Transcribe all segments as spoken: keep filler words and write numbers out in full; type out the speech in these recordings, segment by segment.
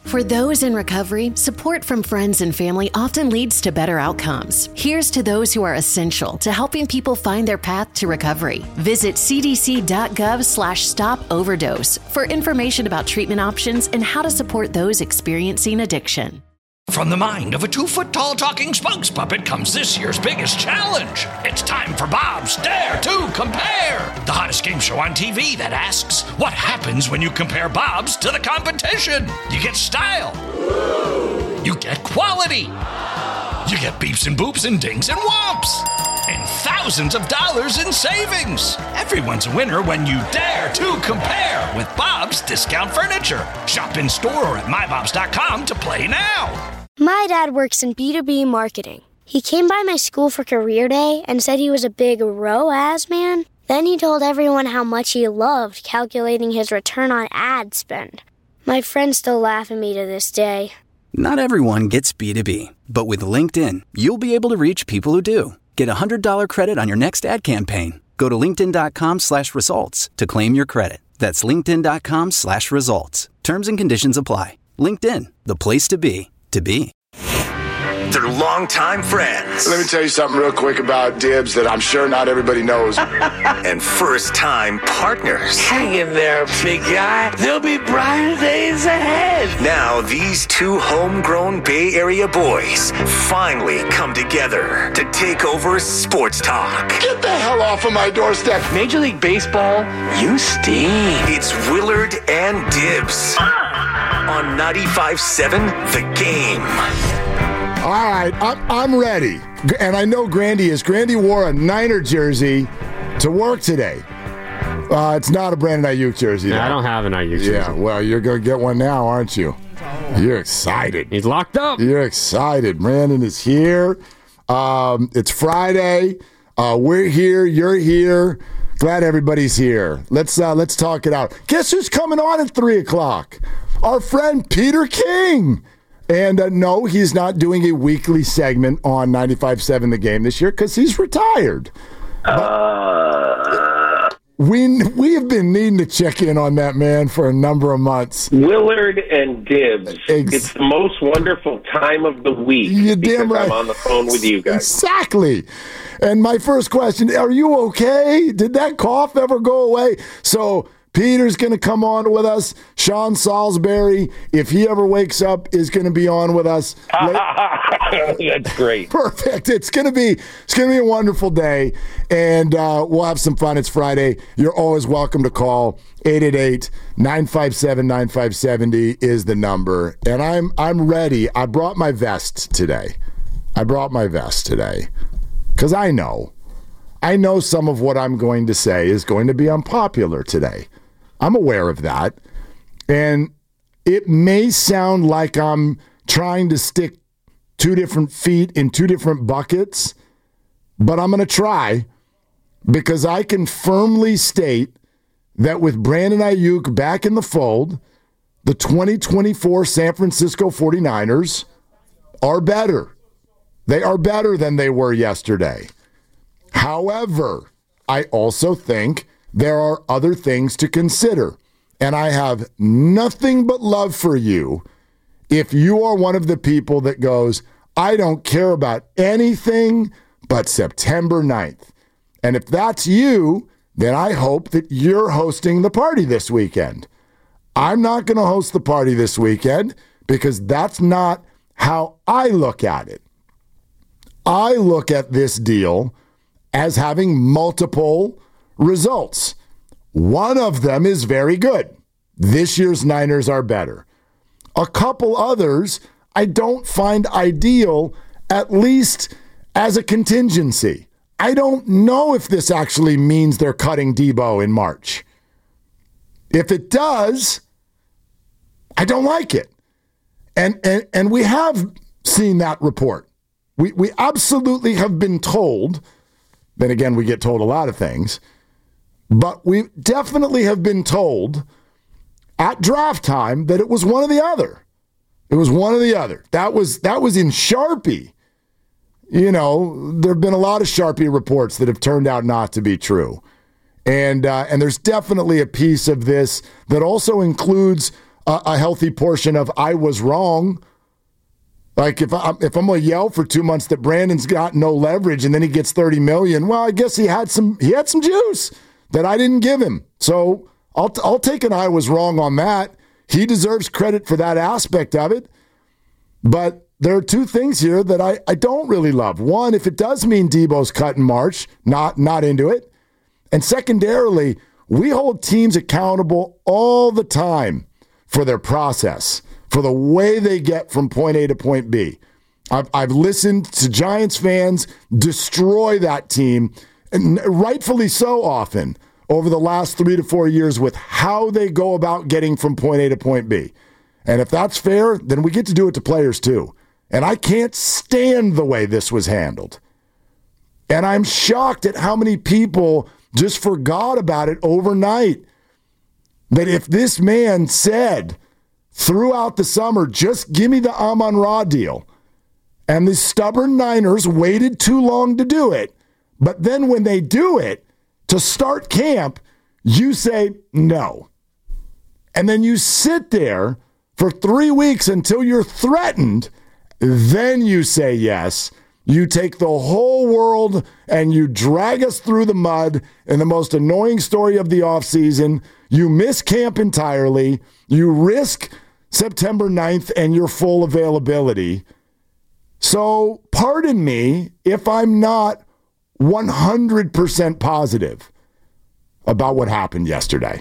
For those in recovery, support from friends and family often leads to better outcomes. Here's to those who are essential to helping people find their path to recovery. Visit cdc.gov slash stop overdose for information about treatment options and how to support those experiencing addiction. From the mind of a two-foot-tall talking spokes puppet comes this year's biggest challenge. It's time for Bob's Dare to Compare, the hottest game show on T V that asks, what happens when you compare Bob's to the competition? You get style. You get quality. You get beeps and boops and dings and whomps. And thousands of dollars in savings. Everyone's a winner when you dare to compare with Bob's Discount Furniture. Shop in store or at my bobs dot com to play now. My dad works in B two B marketing. He came by my school for career day and said he was a big R O A S man. Then he told everyone how much he loved calculating his return on ad spend. My friends still laugh at me to this day. Not everyone gets B two B, but with LinkedIn, you'll be able to reach people who do. Get a one hundred dollars credit on your next ad campaign. Go to linkedin.com slash results to claim your credit. That's linkedin.com slash results. Terms and conditions apply. LinkedIn, the place to be, to be. They're longtime friends. Let me tell you something real quick about Dibs that I'm sure not everybody knows. And first-time partners. Hang in there, big guy. There'll be brighter days ahead. Now, these two homegrown Bay Area boys finally come together to take over sports talk. Get the hell off of my doorstep. Major League Baseball, you stink. It's Willard and Dibs on ninety-five point seven The Game. All right, I'm, I'm ready. And I know Grandy is. Grandy wore a Niner jersey to work today. Uh, it's not a Brandon Ayuk jersey. No, I don't have an Ayuk jersey. Yeah, well, you're going to get one now, aren't you? You're excited. He's locked up. You're excited. Brandon is here. Um, it's Friday. Uh, we're here. You're here. Glad everybody's here. Let's uh, let's talk it out. Guess who's coming on at three o'clock? Our friend Peter King. And uh, no, he's not doing a weekly segment on ninety-five point seven The Game this year because he's retired. Uh, we we have been needing to check in on that man for a number of months. Willard and Dibs. Ex- it's the most wonderful time of the week. You're because damn right. I'm on the phone with you guys. Exactly. And my first question, are you okay? Did that cough ever go away? So Peter's going to come on with us. Sean Salisbury, if he ever wakes up, is going to be on with us. That's great. Perfect. It's going to be it's going to be a wonderful day, and uh, we'll have some fun. It's Friday. You're always welcome to call. eight eight eight, nine five seven, nine five seven zero is the number. And I'm I'm ready. I brought my vest today. I brought my vest today because I know. I know some of what I'm going to say is going to be unpopular today. I'm aware of that. And it may sound like I'm trying to stick two different feet in two different buckets, but I'm going to try because I can firmly state that with Brandon Ayuk back in the fold, the twenty twenty-four San Francisco forty-niners are better. They are better than they were yesterday. However, I also think there are other things to consider, and I have nothing but love for you if you are one of the people that goes, I don't care about anything but September ninth. And if that's you, then I hope that you're hosting the party this weekend. I'm not going to host the party this weekend because that's not how I look at it. I look at this deal as having multiple results. One of them is very good. This year's Niners are better. A couple others I don't find ideal, at least as a contingency. I don't know if this actually means they're cutting Debo in March. If it does, I don't like it. And and, and we have seen that report. We we absolutely have been told. Then again, we get told a lot of things. But we definitely have been told at draft time that it was one or the other. It was one or the other. That was that was in Sharpie. You know, there have been a lot of Sharpie reports that have turned out not to be true. And uh, and there's definitely a piece of this that also includes a, a healthy portion of I was wrong. Like if, I, if I'm going to yell for two months that Brandon's got no leverage and then he gets thirty million dollars, well, I guess he had some he had some juice that I didn't give him. So I'll, I'll take an I was wrong on that. He deserves credit for that aspect of it. But there are two things here that I, I don't really love. One, if it does mean Debo's cut in March, not, not into it. And secondarily, we hold teams accountable all the time for their process, for the way they get from point A to point B. I've, I've listened to Giants fans destroy that team, and rightfully so often, over the last three to four years with how they go about getting from point A to point B. And if that's fair, then we get to do it to players too. And I can't stand the way this was handled. And I'm shocked at how many people just forgot about it overnight. That if this man said throughout the summer, just give me the Amon-Ra deal, and the stubborn Niners waited too long to do it, but then when they do it, to start camp, you say no. And then you sit there for three weeks until you're threatened. Then you say yes. You take the whole world and you drag us through the mud in the most annoying story of the offseason. You miss camp entirely. You risk September ninth and your full availability. So pardon me if I'm not one hundred percent positive about what happened yesterday.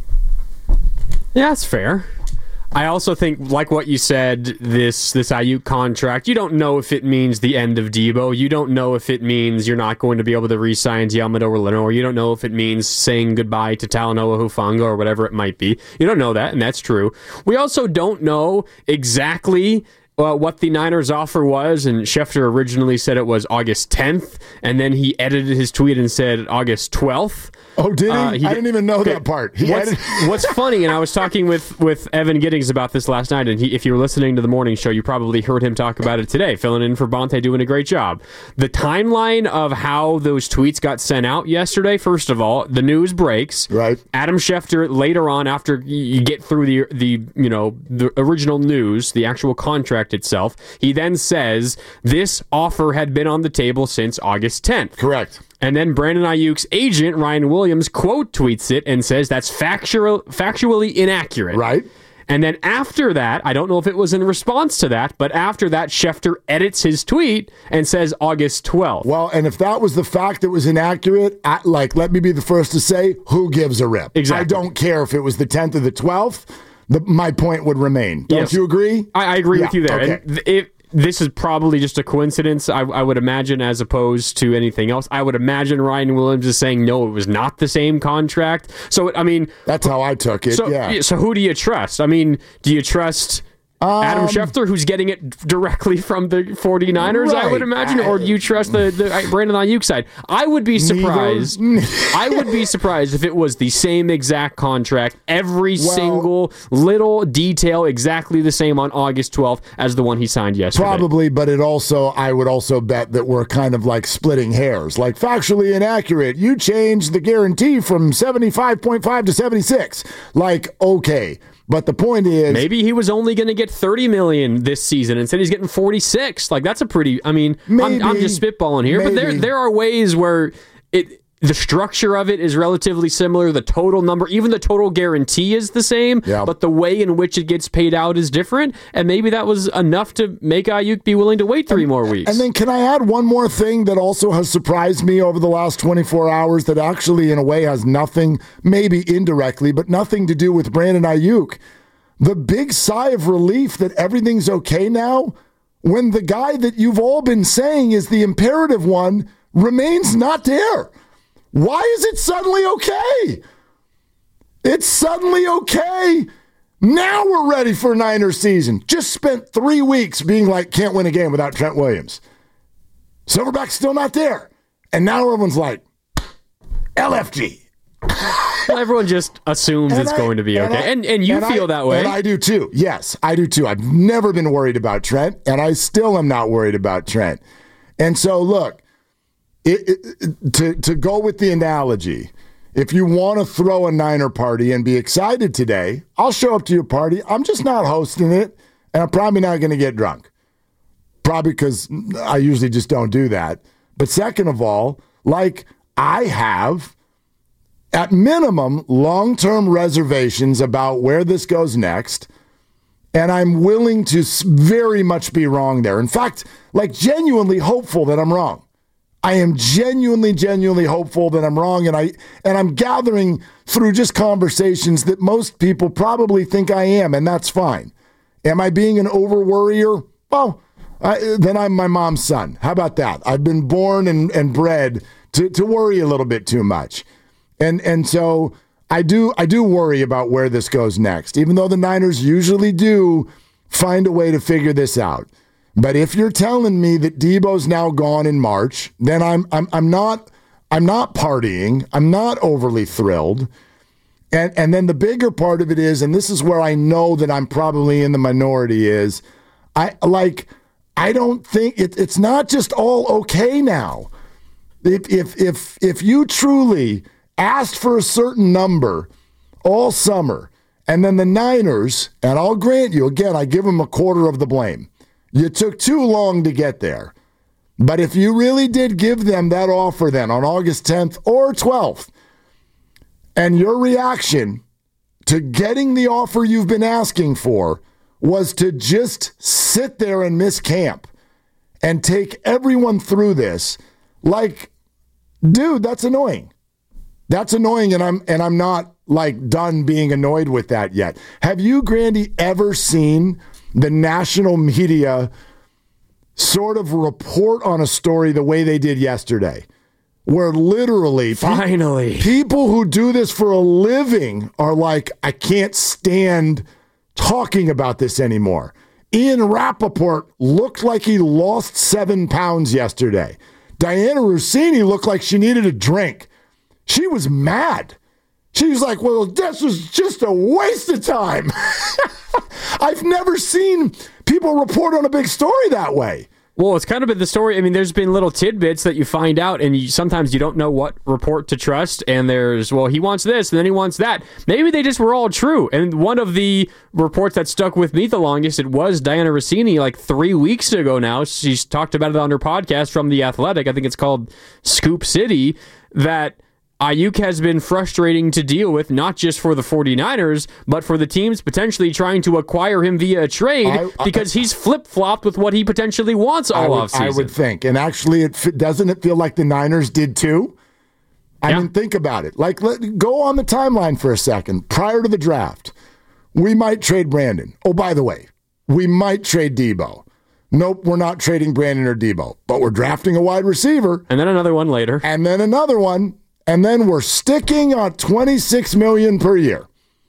Yeah, that's fair. I also think, like what you said, this this Ayuk contract, you don't know if it means the end of Debo. You don't know if it means you're not going to be able to re-sign Deommodore Lenoir. You don't know if it means saying goodbye to Talanoa Hufanga or whatever it might be. You don't know that, and that's true. We also don't know exactly Uh, what the Niners' offer was, and Schefter originally said it was August tenth, and then he edited his tweet and said August twelfth. Oh, did he? Uh, he I didn't even know okay. that part. He What's, what's funny, and I was talking with, with Evan Giddings about this last night, and he, if you were listening to the morning show, you probably heard him talk about it today, filling in for Bonte, doing a great job. The timeline of how those tweets got sent out yesterday, first of all, the news breaks. Right. Adam Schefter, later on, after you get through the, the you know, the original news, the actual contract itself, he then says this offer had been on the table since August tenth. Correct. And then Brandon Ayuk's agent, Ryan Williams, quote tweets it and says that's factual, factually inaccurate. Right. And then after that, I don't know if it was in response to that, but after that, Schefter edits his tweet and says August twelfth. Well, and if that was the fact that was inaccurate, I, like, let me be the first to say, who gives a rip? Exactly. I don't care if it was the tenth or the twelfth. The, my point would remain. Don't Yes. you agree? I, I agree Yeah, with you there. okay. And if this is probably just a coincidence, I, I would imagine, as opposed to anything else. I would imagine Ryan Williams is saying, no, it was not the same contract. So, I mean... That's how I took it, so, yeah. So who do you trust? I mean, do you trust... Um, Adam Schefter, who's getting it directly from the 49ers, right. I would imagine, or do you trust the, the Brandon Ayuk side? I would be surprised. I would be surprised if it was the same exact contract, every well, single little detail exactly the same on August twelfth as the one he signed yesterday. Probably, but it also, I would also bet that we're kind of like splitting hairs, like factually inaccurate. You changed the guarantee from seventy-five point five to seventy-six. Like, okay. But the point is, maybe he was only going to get thirty million dollars this season and said he's getting forty-six. Like, that's a pretty, I mean, maybe, I'm, I'm just spitballing here, maybe. but there there are ways where it the structure of it is relatively similar. The total number, even the total guarantee is the same, yeah. but the way in which it gets paid out is different. And maybe that was enough to make Ayuk be willing to wait three and, more weeks. And then can I add one more thing that also has surprised me over the last twenty-four hours that actually in a way has nothing, maybe indirectly, but nothing to do with Brandon Ayuk. The big sigh of relief that everything's okay now when the guy that you've all been saying is the imperative one remains not there. Why is it suddenly okay? It's suddenly okay. Now we're ready for Niners season. Just spent three weeks being like, can't win a game without Trent Williams. Silverback's still not there. And now everyone's like, L F G. Well, everyone just assumes and it's I, going to be and okay. I, and and you and feel I, that way. And I do too. Yes, I do too. I've never been worried about Trent, and I still am not worried about Trent. And so, look, it, it, to, to go with the analogy, if you want to throw a Niner party and be excited today, I'll show up to your party. I'm just not hosting it, and I'm probably not going to get drunk. Probably because I usually just don't do that. But second of all, like I have, at minimum, long-term reservations about where this goes next, and I'm willing to very much be wrong there. In fact, like genuinely hopeful that I'm wrong. I am genuinely, genuinely hopeful that I'm wrong, and I and I'm gathering through just conversations that most people probably think I am, and that's fine. Am I being an over-worrier? Well, I, then I'm my mom's son. How about that? I've been born and, and bred to, to worry a little bit too much. And and so I do I do worry about where this goes next, even though the Niners usually do find a way to figure this out. But if you're telling me that Deebo's now gone in March, then I'm I'm I'm not I'm not partying. I'm not overly thrilled. And and then the bigger part of it is, and this is where I know that I'm probably in the minority, is I like I don't think it, it's not just all okay now. If if if if you truly asked for a certain number all summer, and then the Niners, and I'll grant you, again, I give them a quarter of the blame. You took too long to get there. But if you really did give them that offer then on August tenth or twelfth, and your reaction to getting the offer you've been asking for was to just sit there and miss camp and take everyone through this, like, dude, that's annoying. That's annoying, and I'm and I'm not like done being annoyed with that yet. Have you, Grandy, ever seen the national media sort of report on a story the way they did yesterday, where literally finally pe- people who do this for a living are like, I can't stand talking about this anymore. Ian Rappaport looked like he lost seven pounds yesterday. Diana Rossini looked like she needed a drink. She was mad. She was like, well, this was just a waste of time. I've never seen people report on a big story that way. Well, it's kind of been the story. I mean, there's been little tidbits that you find out, and you, sometimes you don't know what report to trust. And there's, well, he wants this, and then he wants that. Maybe they just were all true. And one of the reports that stuck with me the longest, it was Diana Rossini, like three weeks ago now. She's talked about it on her podcast from The Athletic. I think it's called Scoop City, that Ayuk has been frustrating to deal with, not just for the 49ers, but for the teams potentially trying to acquire him via a trade, I, I, because he's flip-flopped with what he potentially wants all I would, offseason. I would think. And actually, it doesn't it feel like the Niners did too? I yeah. mean, think about it. Like, let, go on the timeline for a second. Prior to the draft, we might trade Brandon. Oh, by the way, we might trade Deebo. Nope, we're not trading Brandon or Deebo, but we're drafting a wide receiver. And then another one later. And then another one. And then we're sticking on twenty-six million dollars per year.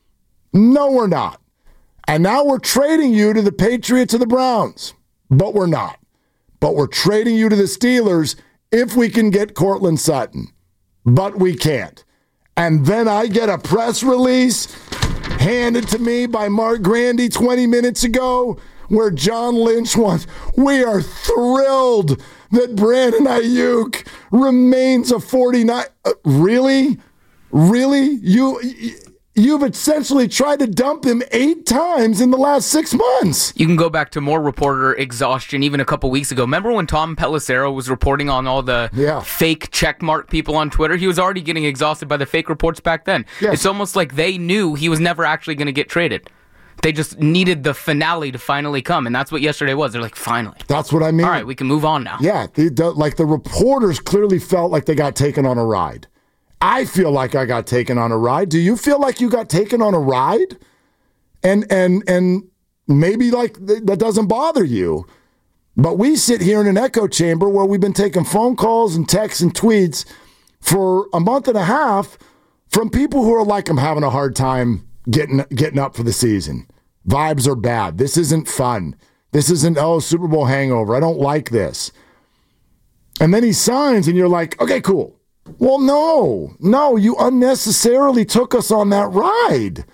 No, we're not. And now we're trading you to the Patriots or the Browns. But we're not. But we're trading you to the Steelers if we can get Courtland Sutton. But we can't. And then I get a press release handed to me by Mark Grandy twenty minutes ago where John Lynch wants, we are thrilled that Brandon Ayuk remains a forty-nine. Uh, really? Really? You, you've essentially tried to dump him eight times in the last six months. You can go back to more reporter exhaustion even a couple weeks ago. Remember when Tom Pelissero was reporting on all the yeah. fake checkmark people on Twitter? He was already getting exhausted by the fake reports back then. Yes. It's almost like they knew he was never actually going to get traded. They just needed the finale to finally come, and that's what yesterday was. They're like, finally. That's what I mean. All right, we can move on now. Yeah, the, the, like the reporters clearly felt like they got taken on a ride. I feel like I got taken on a ride. Do you feel like you got taken on a ride? And and and maybe like th- that doesn't bother you. But we sit here in an echo chamber where we've been taking phone calls and texts and tweets for a month and a half from people who are like, I'm having a hard time getting getting up for the season. Vibes are bad. This isn't fun. This isn't, oh, Super Bowl hangover. I don't like this. And then he signs and you're like, okay, cool. Well, no, no, you unnecessarily took us on that ride,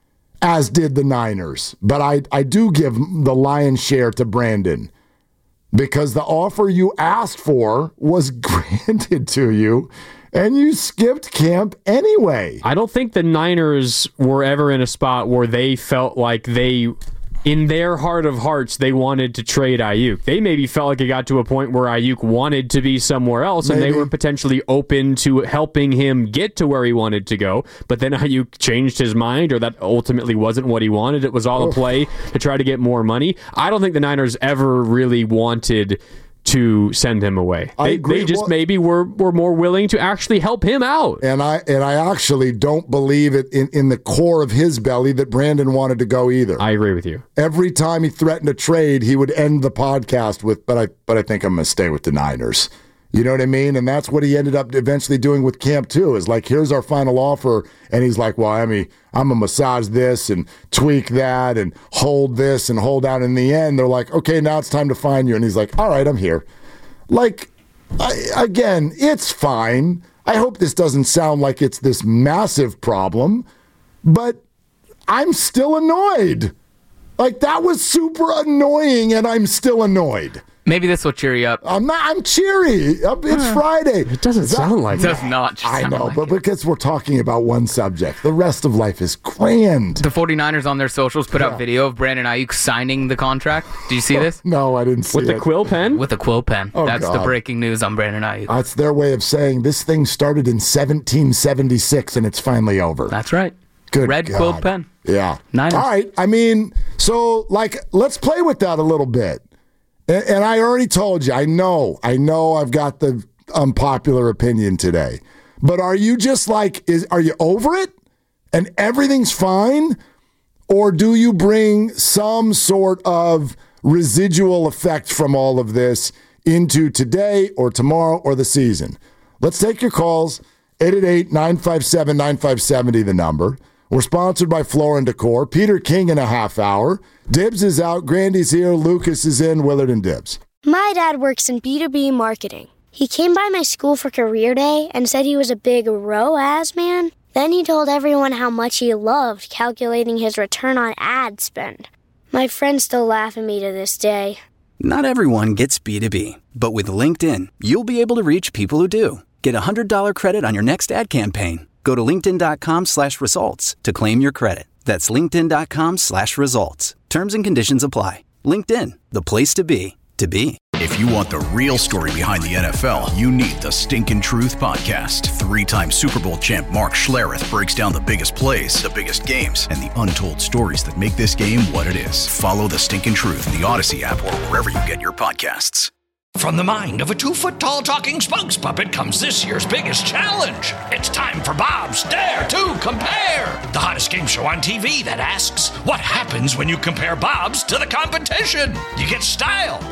as did the Niners. But I, I do give the lion's share to Brandon because the offer you asked for was granted to you. and you skipped camp anyway. I don't think the Niners were ever in a spot where they felt like they, in their heart of hearts, they wanted to trade Ayuk. They maybe felt like it got to a point where Ayuk wanted to be somewhere else, maybe. And they were potentially open to helping him get to where he wanted to go. But then Ayuk changed his mind, or that ultimately wasn't what he wanted. It was all a play to try to get more money. I don't think the Niners ever really wanted to send him away. They, they just well, maybe were, were more willing to actually help him out. And I and I actually don't believe it in, in the core of his belly that Brandon wanted to go either. I agree with you. Every time he threatened a trade, he would end the podcast with, but I but I think I'm going to stay with the Niners. You know what I mean? And that's what he ended up eventually doing with camp too, is like, here's our final offer. And he's like, well, I mean, I'm going to massage this and tweak that and hold this and hold out. In the end, they're like, okay, now it's time to find you. And he's like, all right, I'm here. Like, I, again, it's fine. I hope this doesn't sound like it's this massive problem, but I'm still annoyed. Like, that was super annoying, and I'm still annoyed. Maybe this will cheer you up. I'm not. I'm cheery. It's uh, Friday. It doesn't that, sound like it. Does not. I know, like but it. because we're talking about one subject, the rest of life is grand. The 49ers on their socials put yeah. out video of Brandon Ayuk signing the contract. Did you see this? No, I didn't see With it. With the quill pen? With a quill pen. Oh, That's God. the breaking news on Brandon Ayuk. That's their way of saying this thing started in seventeen seventy-six and it's finally over. That's right. Good Red God. quill pen. Yeah. Niners. All right. I mean, so, like, let's play with that a little bit. And, and I already told you, I know, I know I've got the unpopular opinion today. But are you just like, is are you over it? And everything's fine? Or do you bring some sort of residual effect from all of this into today or tomorrow or the season? Let's take your calls. eight eight eight, nine five seven, nine five seven zero, the number. We're sponsored by Floor and Decor. Peter King in a half hour. Dibs is out. Grandy's here. Lucas is in. Willard and Dibs. My dad works in B two B marketing. He came by my school for career day and said he was a big R O A S man. Then he told everyone how much he loved calculating his return on ad spend. My friends still laugh at me to this day. Not everyone gets B two B, but with LinkedIn, you'll be able to reach people who do. Get a one hundred dollars credit on your next ad campaign. Go to linkedin.com slash results to claim your credit. That's linkedin.com slash results. Terms and conditions apply. LinkedIn, the place to be, to be. If you want the real story behind the N F L, you need the Stinkin' Truth Podcast. Three-time Super Bowl champ Mark Schlereth breaks down the biggest plays, the biggest games, and the untold stories that make this game what it is. Follow the Stinkin' Truth in the Odyssey app or wherever you get your podcasts. From the mind of a two-foot-tall talking spokes puppet comes this year's biggest challenge. It's time for Bob's Dare to Compare, the hottest game show on T V that asks, what happens when you compare Bob's to the competition? You get style.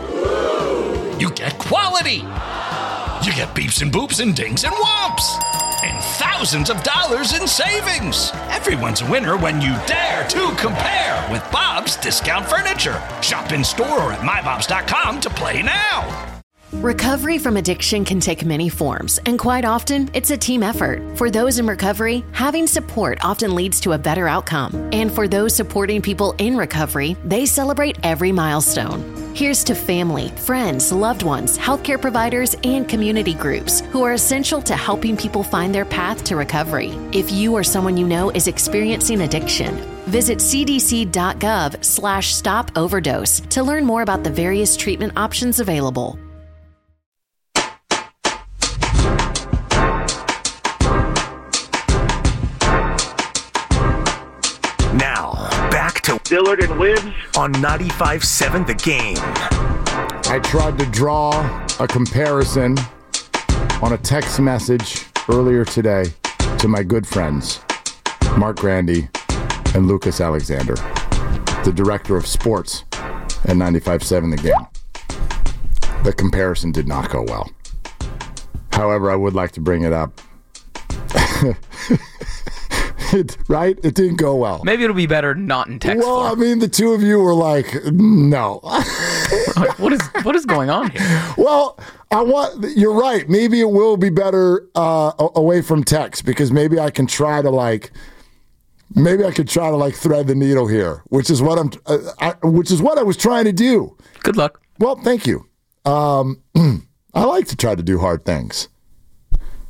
You get quality. You get beeps and boops and dings and whomps. And thousands of dollars in savings. Everyone's a winner when you dare to compare with Bob's Discount Furniture. Shop in store or at my bobs dot com to play now. Recovery from addiction can take many forms, and quite often, it's a team effort. For those in recovery, having support often leads to a better outcome. And for those supporting people in recovery, they celebrate every milestone. Here's to family, friends, loved ones, healthcare providers, and community groups who are essential to helping people find their path to recovery. If you or someone you know is experiencing addiction, visit cdc.gov slash stop overdose to learn more about the various treatment options available. Now, back to Dillard and Wibbs on ninety-five seven The Game. I tried to draw a comparison on a text message earlier today to my good friends, Mark Grandy and Lucas Alexander, the director of sports at ninety-five seven The Game. The comparison did not go well. However, I would like to bring it up. It, right? It didn't go well. Maybe it'll be better not in text Well, form. I mean, the two of you were like, no. what is what is going on here? Well, I want. You're right. Maybe it will be better uh, away from text, because maybe I can try to like, maybe I could try to like thread the needle here, which is what I'm, uh, I, which is what I was trying to do. Good luck. Well, thank you. Um, I like to try to do hard things.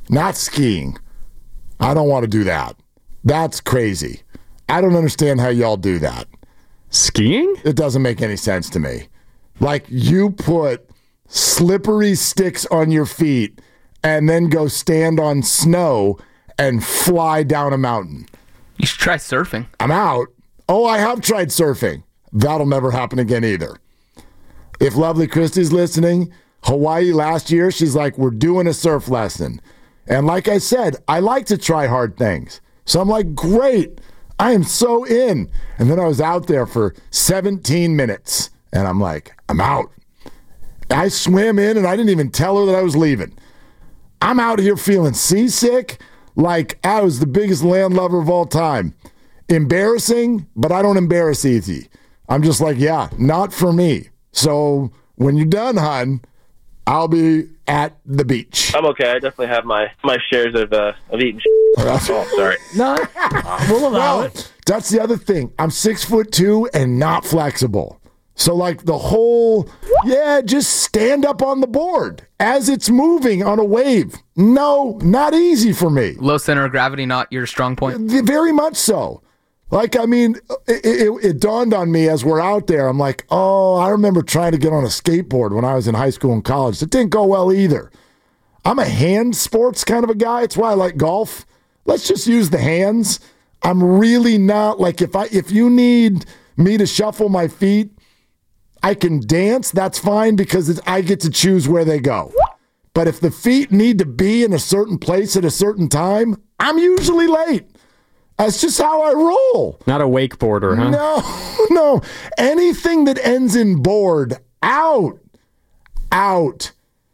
Not skiing. I don't want to do that. That's crazy. I don't understand how y'all do that. Skiing? It doesn't make any sense to me. Like, you put slippery sticks on your feet and then go stand on snow and fly down a mountain. You should try surfing. I'm out. Oh, I have tried surfing. That'll never happen again either. If Lovely Christie's listening, Hawaii last year, she's like, we're doing a surf lesson. And like I said, I like to try hard things. So I'm like, great. I am so in. And then I was out there for seventeen minutes. And I'm like, I'm out. I swam in and I didn't even tell her that I was leaving. I'm out here feeling seasick like I was the biggest landlubber of all time. Embarrassing, but I don't embarrass easy. I'm just like, yeah, not for me. So when you're done, hon, I'll be at the beach. I'm okay. I definitely have my, my shares of uh, of eating shit. Oh, sorry. No, we'll allow it. That's the other thing. I'm six foot two and not flexible. So like the whole, yeah, just stand up on the board as it's moving on a wave. No, not easy for me. Low center of gravity, not your strong point? Very much so. Like, I mean, it, it, it dawned on me as we're out there. I'm like, oh, I remember trying to get on a skateboard when I was in high school and college. It didn't go well either. I'm a hand sports kind of a guy. It's why I like golf. Let's just use the hands. I'm really not, like, if I if you need me to shuffle my feet, I can dance. That's fine because it's, I get to choose where they go. But if the feet need to be in a certain place at a certain time, I'm usually late. That's just how I roll. Not a wakeboarder, huh? No, no. Anything that ends in board, out, out.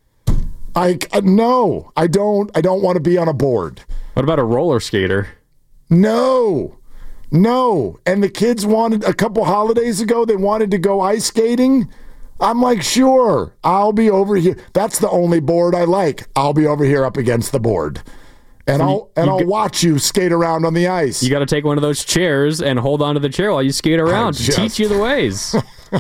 I uh, no, I don't. I don't want to be on a board. What about a roller skater? No, no. And the kids wanted a couple holidays ago. They wanted to go ice skating. I'm like, sure, I'll be over here. That's the only board I like. I'll be over here up against the board. And so I'll you, and I'll g- watch you skate around on the ice. You got to take one of those chairs and hold on to the chair while you skate around to just, teach you the ways.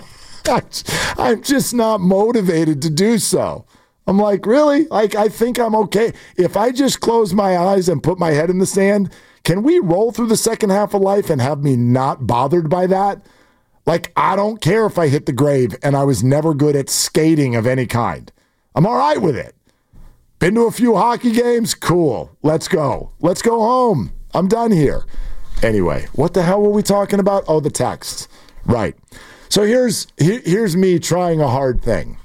I'm just not motivated to do so. I'm like, really? Like, I think I'm okay. If I just close my eyes and put my head in the sand, can we roll through the second half of life and have me not bothered by that? Like, I don't care if I hit the grave and I was never good at skating of any kind. I'm all right with it. Been to a few hockey games? Cool. Let's go. Let's go home. I'm done here. Anyway, what the hell were we talking about? Oh, the texts. Right. So here's here, here's me trying a hard thing.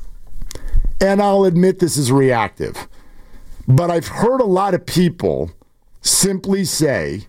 And I'll admit this is reactive. But I've heard a lot of people simply say,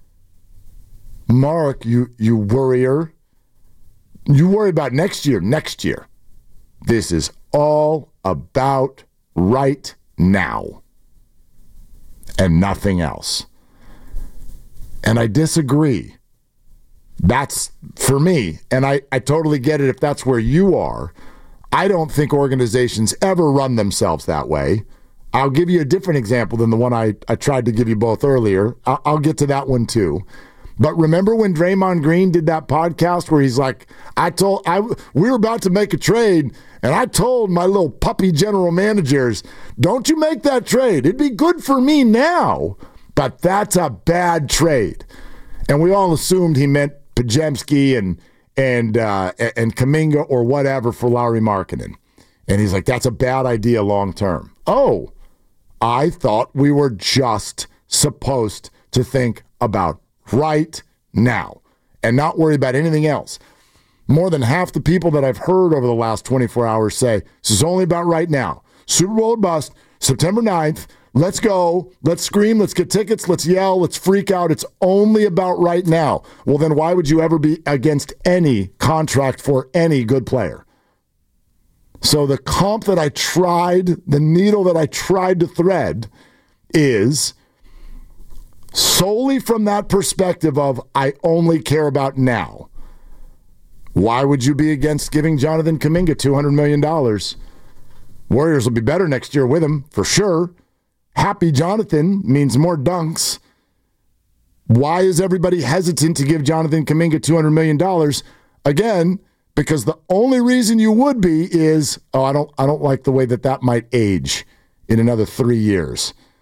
Mark, you, you worrier. You worry about next year, next year. This is all about right now and nothing else. And I disagree. That's for me, and I, I totally get it if that's where you are. I don't think organizations ever run themselves that way. I'll give you a different example than the one I, I tried to give you both earlier. I'll, I'll get to that one too. But remember when Draymond Green did that podcast where he's like, I told, I, we were about to make a trade, and I told my little puppy general managers, don't you make that trade. It'd be good for me now, but that's a bad trade. And we all assumed he meant Podziemski and and uh, and Kuminga or whatever for Lauri Markkanen. And he's like, that's a bad idea long term. Oh, I thought we were just supposed to think about right now and not worry about anything else. More than half the people that I've heard over the last twenty-four hours say, this is only about right now. Super Bowl or bust, September ninth, let's go, let's scream, let's get tickets, let's yell, let's freak out. It's only about right now. Well, then why would you ever be against any contract for any good player? So the comp that I tried, the needle that I tried to thread is solely from that perspective of I only care about now. Why would you be against giving Jonathan Kuminga two hundred million dollars? Warriors will be better next year with him, for sure. Happy Jonathan means more dunks. Why is everybody hesitant to give Jonathan Kuminga two hundred million dollars? Again, because the only reason you would be is, oh, I don't, I don't like the way that that might age in another three years.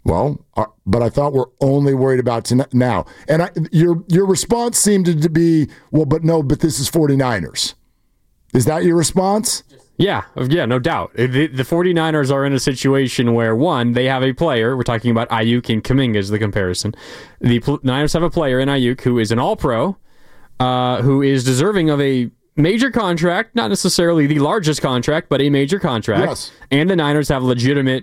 Well, uh, but I thought we're only worried about tonight, now. And I, your your response seemed to be, well, but no, but this is 49ers. Is that your response? Yeah, yeah, no doubt. The, the 49ers are in a situation where, one, they have a player. We're talking about Ayuk and Kuminga is the comparison. The Niners have a player in Ayuk who is an all-pro, uh, who is deserving of a major contract, not necessarily the largest contract, but a major contract. Yes. And the Niners have legitimate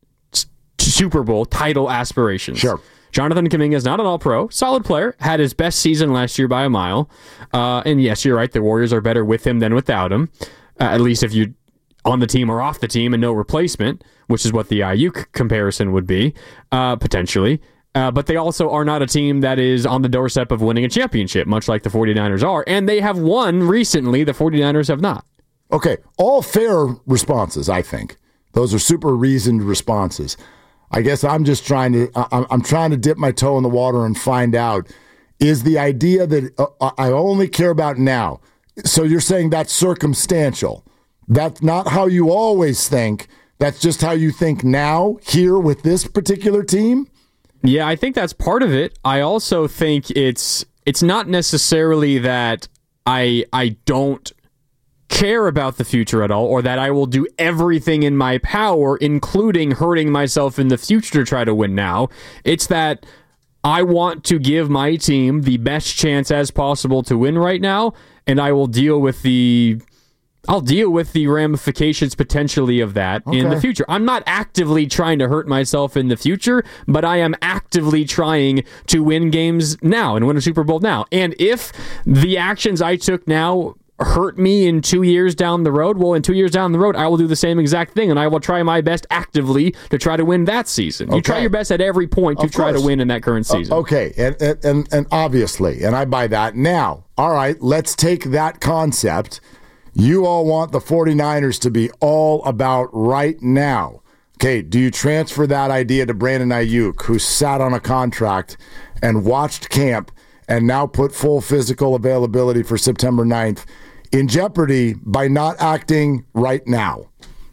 Super Bowl title aspirations. Sure. Jonathan Kuminga is not an all-pro, solid player, had his best season last year by a mile. Uh, and yes, you're right, the Warriors are better with him than without him, uh, at least if you're on the team or off the team and no replacement, which is what the Ayuk comparison would be, uh, potentially. Uh, but they also are not a team that is on the doorstep of winning a championship, much like the 49ers are. And they have won recently, the 49ers have not. Okay, all fair responses, I think. Those are super reasoned responses. I guess I'm just trying to I'm trying to dip my toe in the water and find out, is the idea that uh, I only care about now. So you're saying that's circumstantial. That's not how you always think. That's just how you think now here with this particular team? Yeah, I think that's part of it. I also think it's it's not necessarily that I I don't care about the future at all, or that I will do everything in my power, including hurting myself in the future to try to win now. It's that I want to give my team the best chance as possible to win right now, and I will deal with the I'll deal with the ramifications potentially of that okay. in the future. I'm not actively trying to hurt myself in the future, but I am actively trying to win games now and win a Super Bowl now. And if the actions I took now hurt me in two years down the road, well, in two years down the road, I will do the same exact thing, and I will try my best actively to try to win that season. Okay. You try your best at every point to of try course. to win in that current season. Uh, okay, and, and and obviously, and I buy that. Now, all right, let's take that concept. You all want the 49ers to be all about right now. Okay, do you transfer that idea to Brandon Ayuk, who sat on a contract and watched camp and now put full physical availability for September ninth in jeopardy by not acting right now?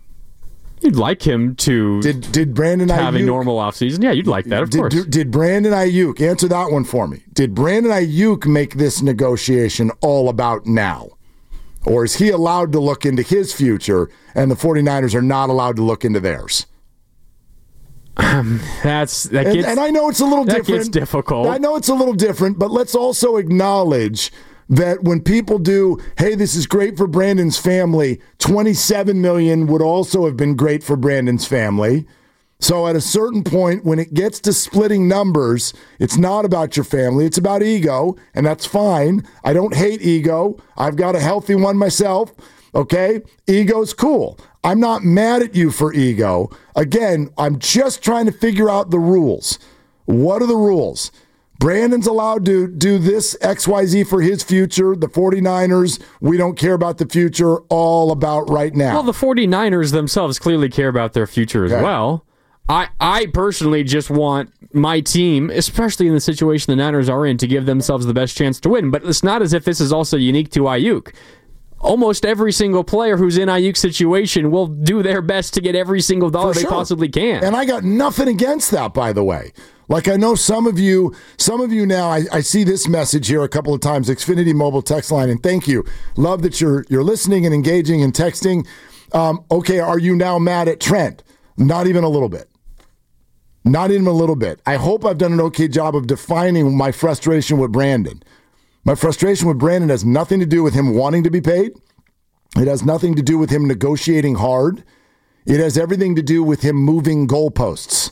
You'd like him to did did Brandon have Ayuk, a normal offseason. Yeah, you'd like that, of did, course. Did, did Brandon Ayuk, answer that one for me, did Brandon Ayuk make this negotiation all about now? Or is he allowed to look into his future and the 49ers are not allowed to look into theirs? Um, that's that gets, and, and I know it's a little that different. Gets difficult. I know it's a little different, but let's also acknowledge that when people do, hey, this is great for Brandon's family, twenty-seven million dollars would also have been great for Brandon's family. So at a certain point, when it gets to splitting numbers, it's not about your family, it's about ego, and that's fine. I don't hate ego. I've got a healthy one myself, okay? Ego's cool. I'm not mad at you for ego. Again, I'm just trying to figure out the rules. What are the rules? Brandon's allowed to do this X Y Z for his future. The 49ers, we don't care about the future, all about right now. Well, the 49ers themselves clearly care about their future as okay. well. I, I personally just want my team, especially in the situation the Niners are in, to give themselves the best chance to win. But it's not as if this is also unique to Ayuk. Almost every single player who's in Ayuk's situation will do their best to get every single dollar For they sure. possibly can. And I got nothing against that, by the way. Like I know some of you, some of you now, I, I see this message here a couple of times, Xfinity Mobile text line, and thank you. Love that you're you're listening and engaging and texting. Um, okay, are you now mad at Trent? Not even a little bit. Not even a little bit. I hope I've done an okay job of defining my frustration with Brandon. My frustration with Brandon has nothing to do with him wanting to be paid. It has nothing to do with him negotiating hard. It has everything to do with him moving goalposts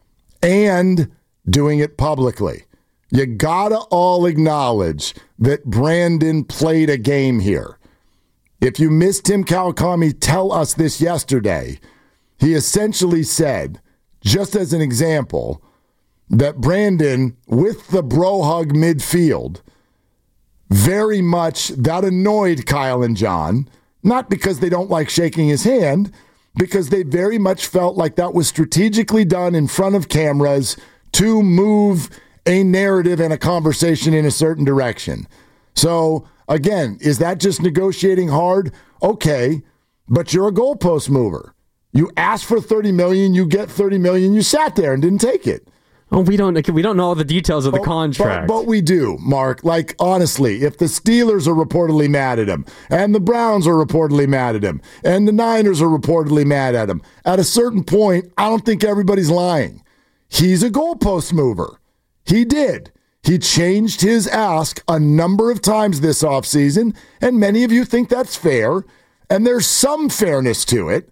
and doing it publicly. You gotta all acknowledge that Brandon played a game here. If you missed Tim Kawakami tell us this yesterday, he essentially said, just as an example, that Brandon, with the bro hug midfield, very much, that annoyed Kyle and John, not because they don't like shaking his hand, because they very much felt like that was strategically done in front of cameras to move a narrative and a conversation in a certain direction. So, again, is that just negotiating hard? Okay, but you're a goalpost mover. You asked for thirty million dollars, you get thirty million dollars, you sat there and didn't take it. Oh, we don't we don't know all the details of the but, contract. But, but we do, Mark. Like, honestly, if the Steelers are reportedly mad at him, and the Browns are reportedly mad at him, and the Niners are reportedly mad at him, at a certain point, I don't think everybody's lying. He's a goalpost mover. He did. He changed his ask a number of times this offseason, and many of you think that's fair, and there's some fairness to it.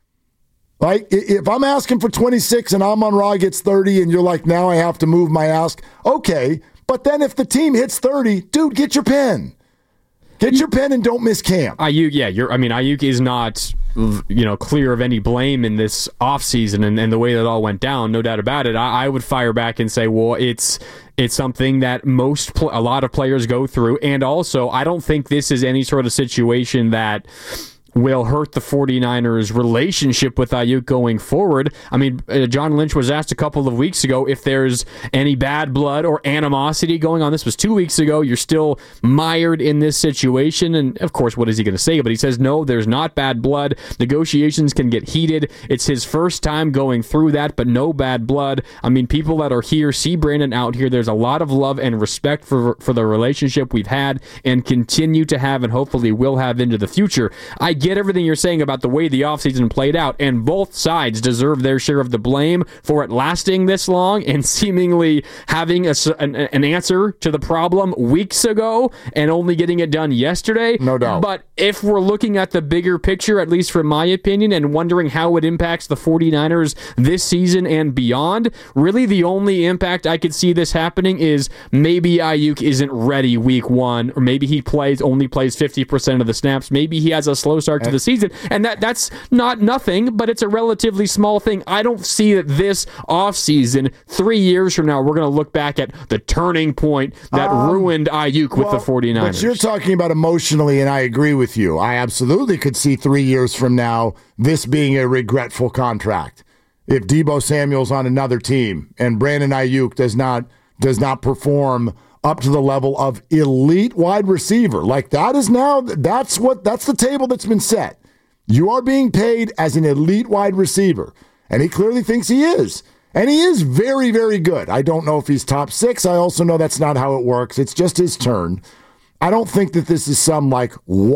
Like, if I'm asking for twenty-six and Amon-Ra gets thirty and you're like, now I have to move my ask, okay. But then if the team hits thirty, dude, get your pen. Get your pen and don't miss camp. Ayuk, yeah, you're, I mean, Ayuk is not, you know, clear of any blame in this offseason and, and the way that all went down, no doubt about it. I, I would fire back and say, well, it's it's something that most, pl- a lot of players go through. And also, I don't think this is any sort of situation that will hurt the 49ers' relationship with Ayuk going forward. I mean, uh, John Lynch was asked a couple of weeks ago if there's any bad blood or animosity going on. This was two weeks ago. You're still mired in this situation. And, of course, what is he going to say? But he says, no, there's not bad blood. Negotiations can get heated. It's his first time going through that, but no bad blood. I mean, people that are here see Brandon out here. There's a lot of love and respect for, for the relationship we've had and continue to have and hopefully will have into the future. I get everything you're saying about the way the offseason played out, and both sides deserve their share of the blame for it lasting this long and seemingly having a, an, an answer to the problem weeks ago and only getting it done yesterday. No doubt. But if we're looking at the bigger picture, at least from my opinion, and wondering how it impacts the 49ers this season and beyond, really the only impact I could see this happening is maybe Ayuk isn't ready week one, or maybe he plays only plays fifty percent of the snaps. Maybe he has a slow start to the season, and that that's not nothing, but it's a relatively small thing. I don't see that this offseason, three years from now, we're going to look back at the turning point that um, ruined Ayuk with well, the 49ers. But you're talking about emotionally, and I agree with you. I absolutely could see three years from now this being a regretful contract. If Deebo Samuel's on another team and Brandon Ayuk does not does not perform up to the level of elite wide receiver. Like, that is now, that's what, that's the table that's been set. You are being paid as an elite wide receiver. And he clearly thinks he is. And he is very, very good. I don't know if he's top six. I also know that's not how it works. It's just his turn. I don't think that this is some, like,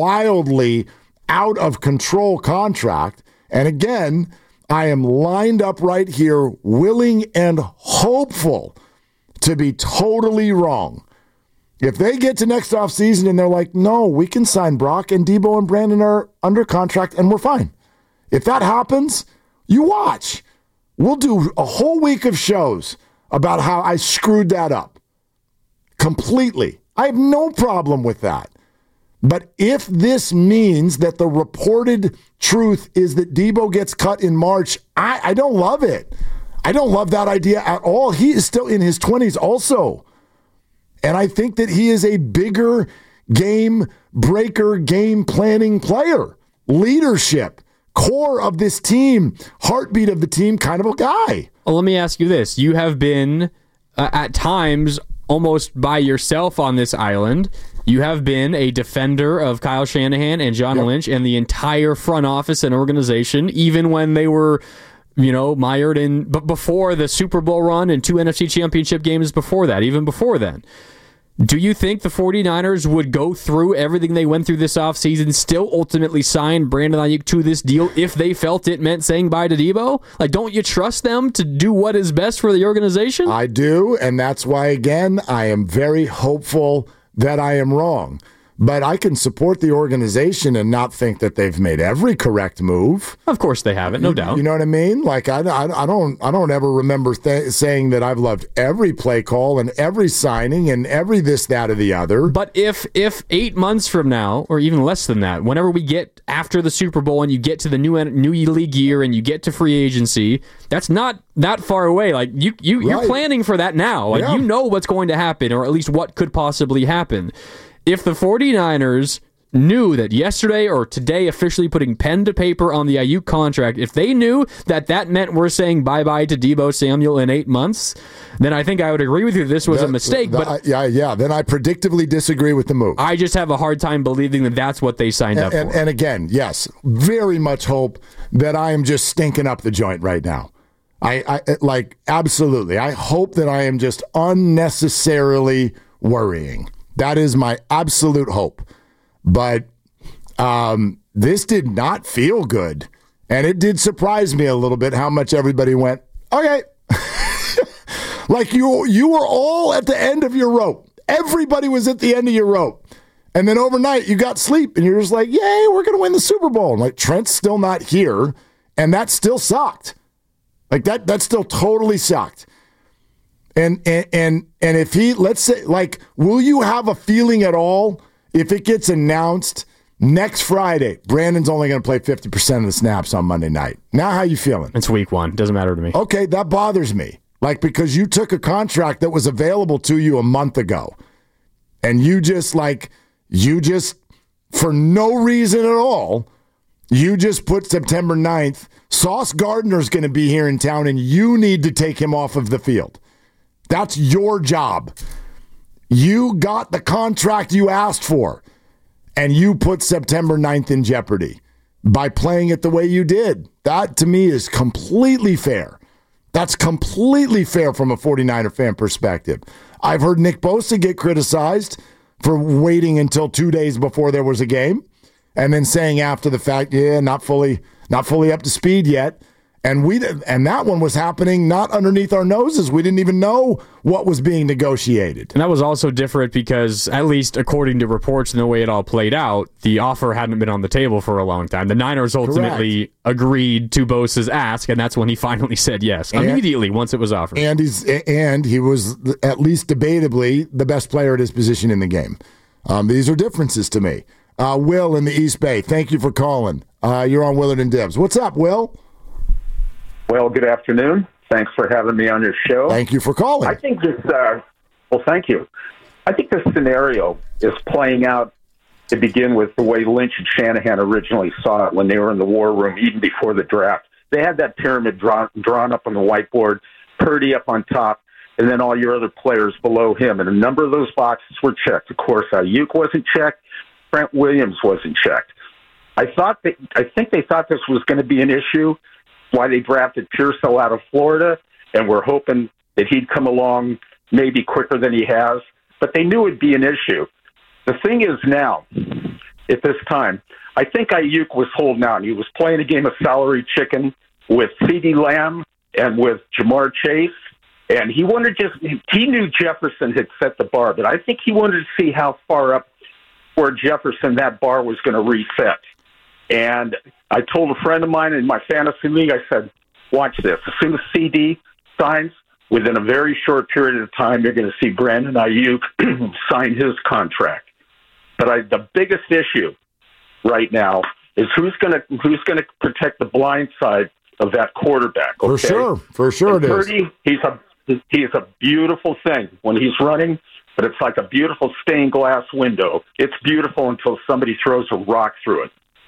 wildly out of control contract. And again, I am lined up right here, willing and hopeful to be totally wrong. If they get to next offseason and they're like, no, we can sign Brock and Deebo and Brandon are under contract and we're fine. If that happens, you watch. We'll do a whole week of shows about how I screwed that up. Completely. I have no problem with that. But if this means that the reported truth is that Deebo gets cut in March, I, I don't love it. I don't love that idea at all. He is still in his twenties also. And I think that he is a bigger game breaker, game planning player. Leadership, core of this team, heartbeat of the team kind of a guy. Well, let me ask you this. You have been, uh, at times, almost by yourself on this island. You have been a defender of Kyle Shanahan and John yep. Lynch and the entire front office and organization, even when they were, you know, mired in, but before the Super Bowl run and two N F C championship games before that, even before then. Do you think the 49ers would go through everything they went through this offseason, still ultimately sign Brandon Ayuk to this deal if they felt it meant saying bye to Deebo? Like, don't you trust them to do what is best for the organization? I do, and that's why, again, I am very hopeful that I am wrong. But I can support the organization and not think that they've made every correct move. Of course they haven't, no you, doubt. You know what I mean? Like, I, I, I don't I don't ever remember th- saying that I've loved every play call and every signing and every this, that, or the other. But if if eight months from now, or even less than that, whenever we get after the Super Bowl and you get to the new new league year and you get to free agency, that's not that far away. Like, you, you, right. you're planning for that now. Like, yeah. you know what's going to happen, or at least what could possibly happen. If the 49ers knew that yesterday or today officially putting pen to paper on the Ayuk contract, if they knew that that meant we're saying bye-bye to Deebo Samuel in eight months, then I think I would agree with you this was that, a mistake. That, but yeah, yeah. Then I predictably disagree with the move. I just have a hard time believing that that's what they signed and, up and, for. And again, yes, very much hope that I am just stinking up the joint right now. I, I like, absolutely. I hope that I am just unnecessarily worrying. That is my absolute hope. But um, this did not feel good. And it did surprise me a little bit how much everybody went, okay. Like you, you were all at the end of your rope. Everybody was at the end of your rope. And then overnight you got sleep and you're just like, yay, we're going to win the Super Bowl. And like Trent's still not here. And that still sucked. Like that, that still totally sucked. And, and, and, and if he, let's say, like, will you have a feeling at all if it gets announced next Friday, Brandon's only going to play fifty percent of the snaps on Monday night? Now how you feeling? It's week one. Doesn't matter to me. Okay, that bothers me. Like, because you took a contract that was available to you a month ago. And you just, like, you just, for no reason at all, you just put September ninth. Sauce Gardner's going to be here in town, and you need to take him off of the field. That's your job. You got the contract you asked for, and you put September ninth in jeopardy by playing it the way you did. That, to me, is completely fair. That's completely fair from a 49er fan perspective. I've heard Nick Bosa get criticized for waiting until two days before there was a game and then saying after the fact, yeah, not fully, not fully up to speed yet. And we and that one was happening not underneath our noses. We didn't even know what was being negotiated. And that was also different because, at least according to reports and the way it all played out, the offer hadn't been on the table for a long time. The Niners ultimately Correct. agreed to Bosa's ask, and that's when he finally said yes, and, immediately once it was offered. And he's and he was at least debatably the best player at his position in the game. Um, these are differences to me. Uh, Will in the East Bay, thank you for calling. Uh, you're on Willard and Dibs. What's up, Will? Well, good afternoon. Thanks for having me on your show. Thank you for calling. I think this, uh, well, thank you. I think this scenario is playing out to begin with the way Lynch and Shanahan originally saw it when they were in the war room, even before the draft. They had that pyramid drawn, drawn up on the whiteboard, Purdy up on top, and then all your other players below him. And a number of those boxes were checked. Of course, Ayuk wasn't checked. Trent Williams wasn't checked. I thought that, I think they thought this was going to be an issue, why they drafted Pearsall out of Florida, and we're hoping that he'd come along maybe quicker than he has. But they knew it'd be an issue. The thing is now, at this time, I think Ayuk was holding out. He was playing a game of salary chicken with CeeDee Lamb and with Jamar Chase, and he wanted just he knew Jefferson had set the bar, but I think he wanted to see how far up for Jefferson that bar was going to reset. And I told a friend of mine in my fantasy league, I said, watch this. As soon as C D signs, within a very short period of time, you're going to see Brandon Ayuk sign his contract. But I, the biggest issue right now is who's going to who's going to protect the blind side of that quarterback. Okay? For sure, for sure and it Purdy, is. He's a he's a beautiful thing when he's running, but it's like a beautiful stained glass window. It's beautiful until somebody throws a rock through it.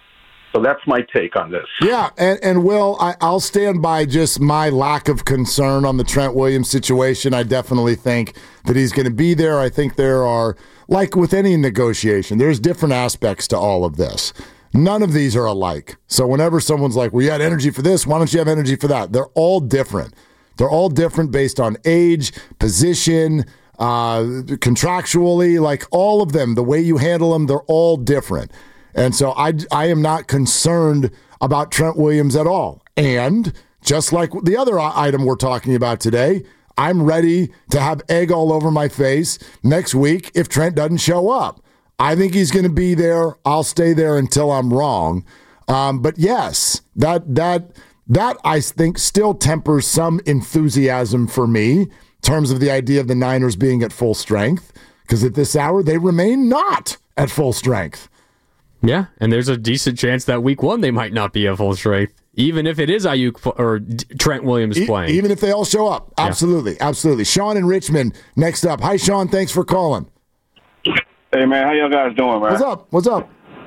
So that's my take on this. Yeah, and, and Will, I, I'll stand by just my lack of concern on the Trent Williams situation. I definitely think that he's going to be there. I think there are, like with any negotiation, there's different aspects to all of this. None of these are alike. So whenever someone's like, well, you had energy for this, why don't you have energy for that? They're all different. They're all different based on age, position, uh, contractually, like all of them. The way you handle them, they're all different. And so I, I am not concerned about Trent Williams at all. And just like the other item we're talking about today, I'm ready to have egg all over my face next week if Trent doesn't show up. I think he's going to be there. I'll stay there until I'm wrong. Um, but yes, that that that I think still tempers some enthusiasm for me in terms of the idea of the Niners being at full strength, because at this hour they remain not at full strength. Yeah, and there's a decent chance that week one they might not be at full strength, even if it is Ayuk or Trent Williams e- playing. Even if they all show up. Absolutely, yeah. absolutely. Sean in Richmond next up. Hi, Sean. Thanks for calling. Hey, man. How y'all guys doing, man? What's up? What's up?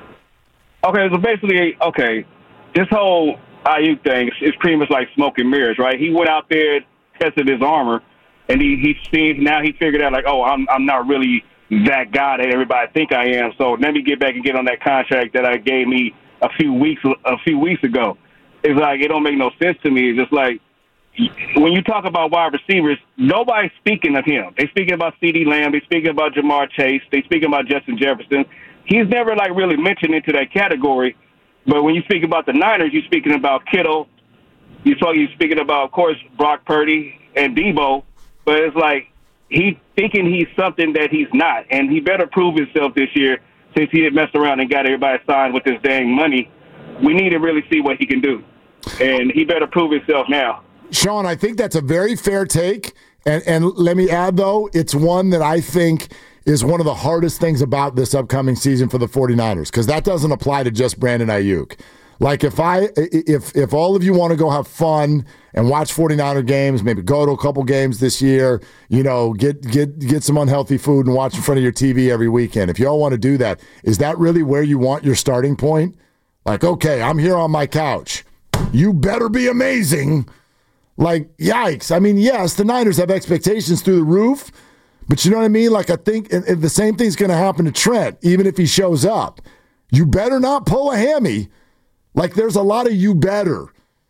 Okay, so basically, okay, this whole Ayuk thing is pretty much like smoke and mirrors, right? He went out there, tested his armor, and he he seen now he figured out like, oh, I'm I'm not really that guy that everybody think I am. So let me get back and get on that contract that I gave me a few weeks a few weeks ago. It's like it don't make no sense to me. It's just like when you talk about wide receivers, nobody's speaking of him. They speaking about CeeDee Lamb. They speaking about Jamar Chase. They speaking about Justin Jefferson. He's never like really mentioned into that category. But when you speak about the Niners, you're speaking about Kittle. You saw you speaking about, of course, Brock Purdy and Debo. But it's like he's thinking he's something that he's not, and he better prove himself this year since he had messed around and got everybody signed with this dang money. We need to really see what he can do, and he better prove himself now. Sean, I think that's a very fair take, and, and let me add, though, it's one that I think is one of the hardest things about this upcoming season for the 49ers, because that doesn't apply to just Brandon Ayuk. Like, if I if if all of you want to go have fun and watch 49er games, maybe go to a couple games this year, you know, get get get some unhealthy food and watch in front of your T V every weekend. If you all want to do that, is that really where you want your starting point? Like, okay, I'm here on my couch. You better be amazing. Like, yikes. I mean, yes, the Niners have expectations through the roof, but you know what I mean? Like, I think and, and the same thing's going to happen to Trent, even if he shows up. You better not pull a hammy. Like, there's a lot of you better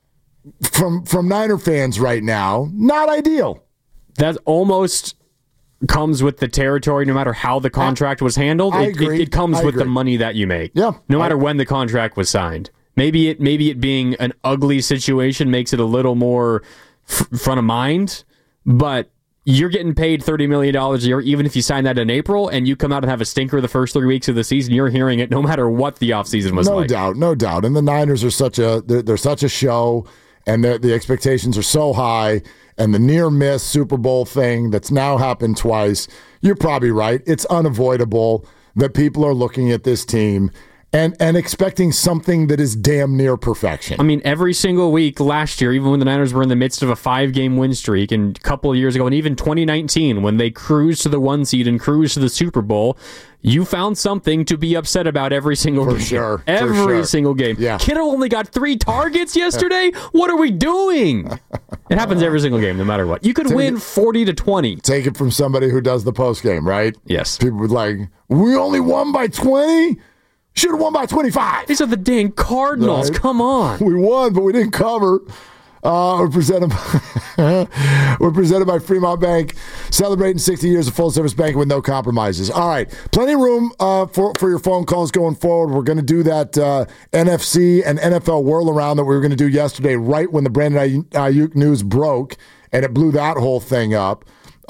from from Niner fans right now. Not ideal. That almost comes with the territory, no matter how the contract was handled. I it, agree. It, it comes I with agree. the money that you make. Yeah. No matter I, when the contract was signed. Maybe it maybe it being an ugly situation makes it a little more f- front of mind, but you're getting paid thirty million dollars a year, even if you sign that in April, and you come out and have a stinker the first three weeks of the season, you're hearing it no matter what the offseason was no like. No doubt, no doubt. And the Niners are such a they're, they're such a show, and the expectations are so high, and the near-miss Super Bowl thing that's now happened twice, you're probably right. It's unavoidable that people are looking at this team and and expecting something that is damn near perfection. I mean, every single week last year, even when the Niners were in the midst of a five-game win streak, and a couple of years ago, and even twenty nineteen, when they cruised to the one seed and cruised to the Super Bowl, you found something to be upset about every single For game. sure. Every For sure. single game. Yeah. Kittle only got three targets yesterday? What are we doing? It happens every single game, no matter what. You could Take win it- forty to twenty. Take it from somebody who does the post game, right? Yes. People would like, we only won by twenty? Should have won by twenty-five. These are the dang Cardinals. Right. Come on. We won, but we didn't cover. Uh, we're presented by, we're presented by Fremont Bank, celebrating sixty years of full-service banking with no compromises. All right, plenty of room uh, for, for your phone calls going forward. We're going to do that uh, N F C and N F L whirl around that we were going to do yesterday, right when the Brandon Ayuk news broke, and it blew that whole thing up.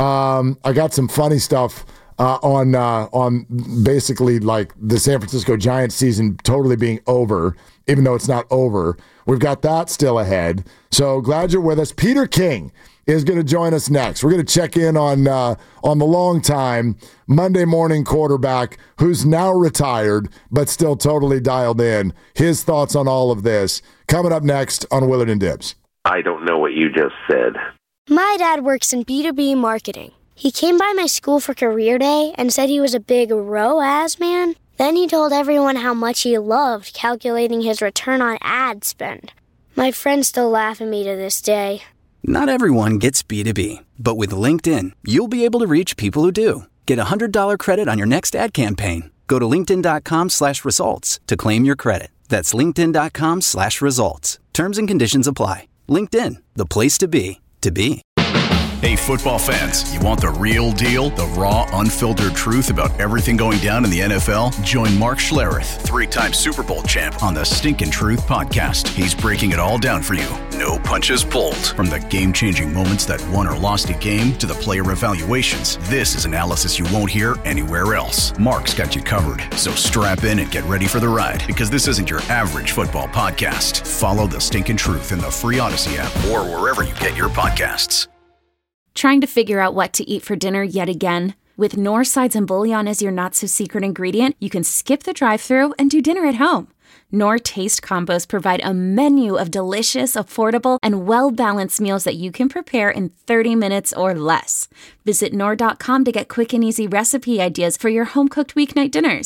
Um, I got some funny stuff Uh, on uh, on basically like the San Francisco Giants season totally being over, even though it's not over. We've got that still ahead. So glad you're with us. Peter King is going to join us next. We're going to check in on uh, on the long time Monday morning quarterback who's now retired but still totally dialed in. His thoughts on all of this coming up next on Willard and Dibs. I don't know what you just said. My dad works in B two B marketing. He came by my school for career day and said he was a big R O A S man. Then he told everyone how much he loved calculating his return on ad spend. My friends still laugh at me to this day. Not everyone gets B two B, but with LinkedIn, you'll be able to reach people who do. Get a one hundred dollars credit on your next ad campaign. Go to linkedin.com slash results to claim your credit. That's linkedin.com slash results. Terms and conditions apply. LinkedIn, the place to be, to be. Hey, football fans, you want the real deal? The raw, unfiltered truth about everything going down in the N F L? Join Mark Schlereth, three-time Super Bowl champ, on the Stinkin' Truth podcast. He's breaking it all down for you. No punches pulled. From the game-changing moments that won or lost a game to the player evaluations, this is analysis you won't hear anywhere else. Mark's got you covered, so strap in and get ready for the ride, because this isn't your average football podcast. Follow the Stinkin' Truth in the free Odyssey app or wherever you get your podcasts. Trying to figure out what to eat for dinner yet again? With Knorr sides and bouillon as your not-so-secret ingredient, you can skip the drive-thru and do dinner at home. Knorr Taste Combos provide a menu of delicious, affordable, and well-balanced meals that you can prepare in thirty minutes or less. Visit Knorr dot com to get quick and easy recipe ideas for your home-cooked weeknight dinners.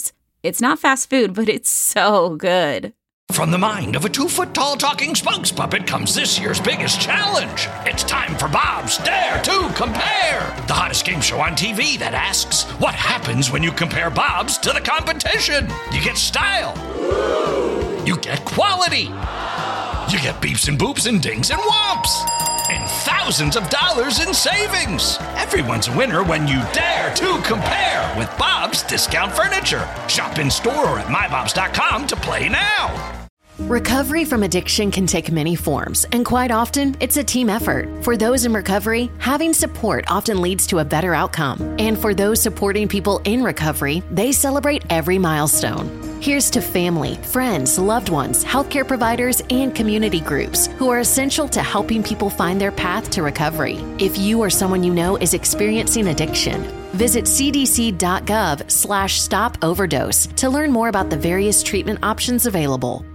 It's not fast food, but it's so good. From the mind of a two-foot-tall talking spokes puppet comes this year's biggest challenge. It's time for Bob's Dare to Compare, the hottest game show on T V that asks, what happens when you compare Bob's to the competition? You get style. You get quality. You get beeps and boops and dings and whomps. And thousands of dollars in savings. Everyone's a winner when you dare to compare with Bob's Discount Furniture. Shop in store or at my bobs dot com to play now. Recovery from addiction can take many forms, and quite often, it's a team effort. For those in recovery, having support often leads to a better outcome. And for those supporting people in recovery, they celebrate every milestone. Here's to family, friends, loved ones, healthcare providers, and community groups who are essential to helping people find their path to recovery. If you or someone you know is experiencing addiction, visit c d c dot gov slash stop overdose to learn more about the various treatment options available.